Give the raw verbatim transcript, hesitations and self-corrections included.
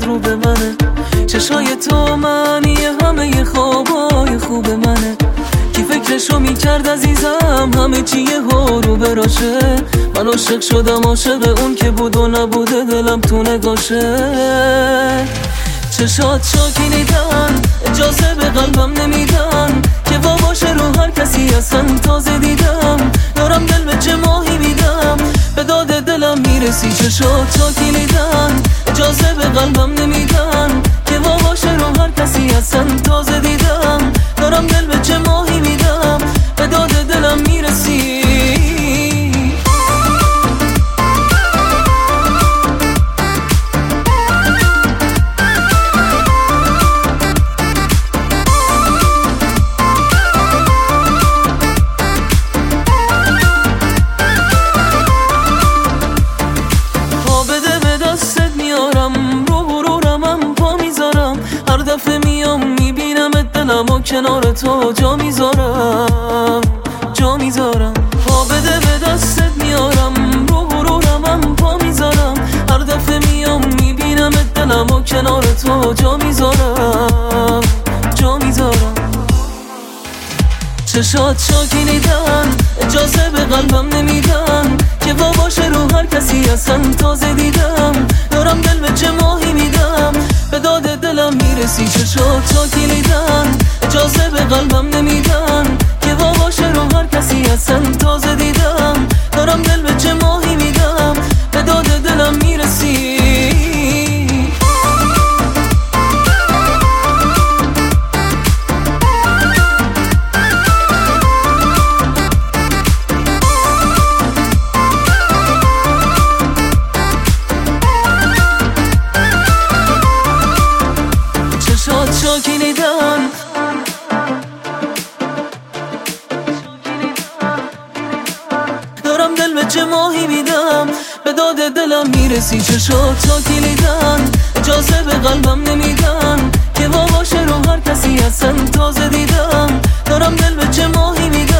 میاد رو به منه. چشای تو معنی همه خوابای خوب منه. کی فکرشو میکرد عزیزم همه چی یهو رو براشه. من عاشق شدم عاشق اون که بود و نبوده دلم تو نگاشه. چشات شاکینیدن اجازه به قلبم نمیدن که وا باشه رو هر کسی اصلا تازه دیدم. دارم دل به چه ماهی میدم به داد دلم میرسی. چشات شاکینیدن اجازه به قلبم نمیدن که وا باشه رو هر کسی اصلا تازه دیدم. دارم دل به چه ماهی میدم به داد دلم میرسی. دلمو کنار تو جا میذارم جا میذارم. پا بده به دستت میارم رو غرورم هم پا میذارم. هر دفعه میام میبینم دلمو کنار تو جا میذارم جا میذارم. چشات شاکینیدن اجازه به قلبم نمیدن که وا باشه رو هر کسی اصلا تازه دیدم. دارم دل به چه ماهی میدم به داد دلم میرسی. چشات شاکینیدن اجازه به قلبم نمیدن که وا باشه رو هر کسی اصلا تازه دیدم. دارم دل به چه ماهی میدم به داد دلم میرسی. شاکینیدن دارم دل به چه ماهی میدم به داد دلم میرسی. چشات شاکینیدن اجازه به قلبم نمیدن که وا باشه رو هر کسی اصلا تازه دیدم. دارم دل به چه ماهی میدم